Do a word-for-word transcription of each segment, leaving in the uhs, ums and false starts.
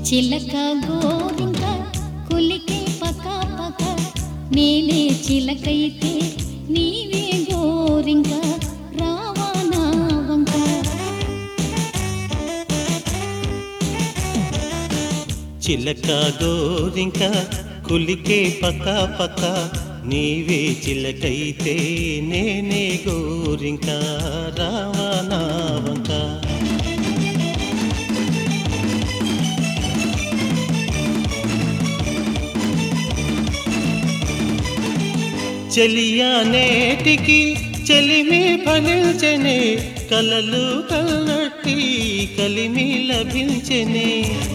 చిలక గోరింక కులికే పక పక నేనే చిలకైతే నీవే గోరింక రావా నా వంక. చిలక గోరింక కులికే పక పక నీవే చిలకైతే నేనే గోరింక రావా నా వంక. చెలియా నేటికి చెలిమి ఫలించెనే కలలు కల్లట్టి కలిమి లభించెనే.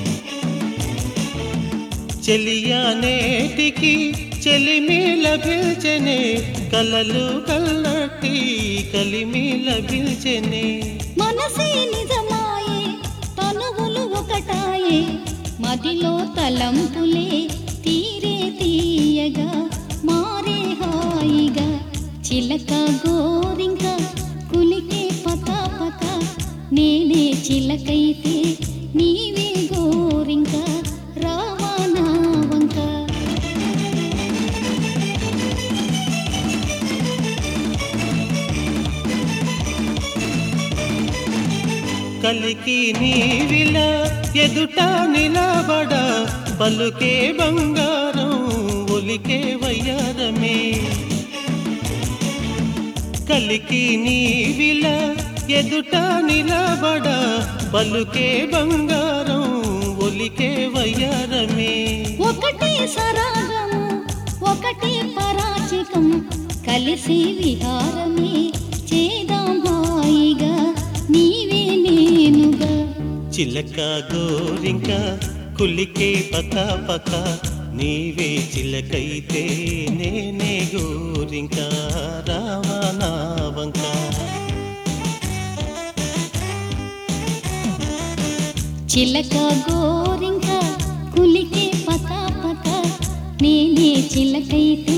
చెలియా నేటికి చెలిమి లభించెనే కలలు కల్లట్టి కలిమి లభించెనే. మనసే నిజమాయే తనువులు ఒకటాయే మదిలో తలంపులే తీరే తీయగా మారే హాయిగా. చిలక గోరింక కులికే పక పక నేనే చిలకైతే నీవే గోరింక రావా నా వంక. కలికి నీవిల ఎదుట నిలబడ పలుకే బంగారం ఒలికే వయ్యారమే. కలికి నీవిల ఎదుట నిలబడ పలుకే బంగారం ఒలికే వయ్యారమే. ఒకటే సరాగము ఒకటే పరాచికం కలిసి విహారమే చేదాం హాయిగా నీవే నేనుగా. చిలక గోరింక కులికే పక పక నీవే చిలకైతే నేనే గోరింక రావా నా వంక. చిలక గోరింక కులికే పక పక నేనే చిలకైతే